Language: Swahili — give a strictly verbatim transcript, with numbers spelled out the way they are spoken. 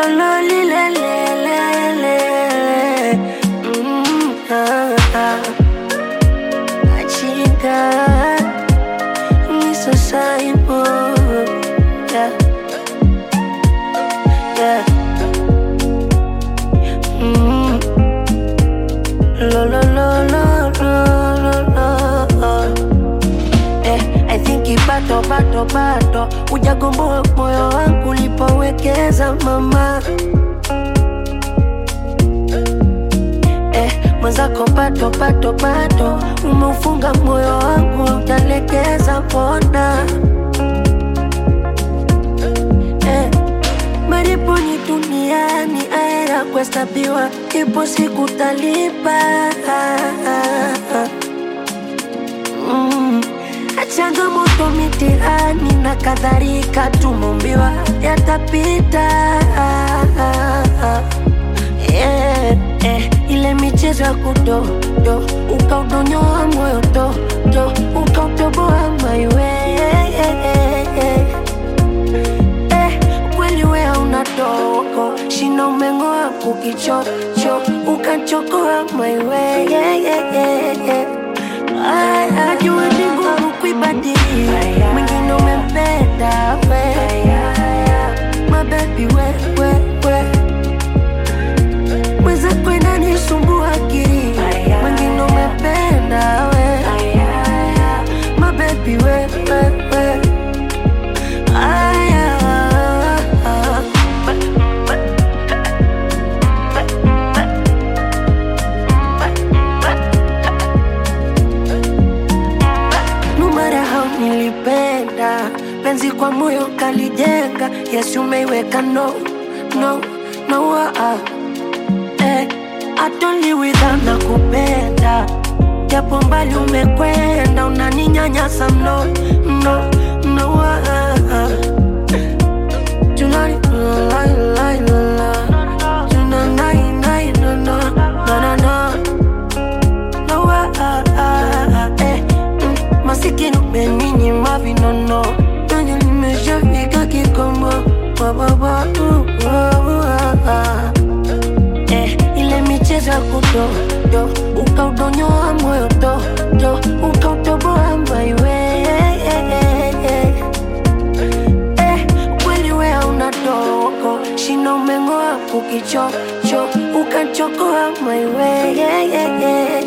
loli le le le le. Mm, ah, ah. Chica, Mister Simon, yeah, yeah. Mm. Lo lo lo lo lo lo lo. Eh, I think ibato bato bato, ujagomboa moyo wangu ulipowekeza mama. Mwenzako pato pato pato, umeufunga moyo wangu utalekeza pona. Eh, maripo ni duniani aera kuhesabiwa, ipo siku talipa. Mm. Changamoto mitihani na kadhalika tumumbiwa yatapita. Yeah, eh, ile michezo ya kudo do, ukaudonyoa moyo do do, ukautoboa maiwe. Eh, kweli wea unatoko, shina umengoa kukicho cho, ukachokoa maiwe. Najua ni ngumu kuibadili, mwingine umempenda we. My baby we we we, mweza kwenda nisumbua akili, mwingine umependa we. My baby we we we. Aya. No matter how nilipenda, penzi kwa moyo kalijenga. Yes umeiweka no, no, no ah. Eh, atoli without na kupenda, japo mbali umekwenda, unaninyanyasa mno, no, no ah, ah. Tonight, la la la la, tonight, night, no, no, no, no, no, no ah, ah, ah. Eh, mm, masikini umeninyima vinono, nani nimeshafika kikomo, ba ba ba, uh, uh, uh, ah. Ile michezo ya kudo do, ukaudonyoa moyo do do, ukautoboa maiwe. Eh, kweli wea unatoko, shina umengoa kukicho cho, ukachokoa maiwe.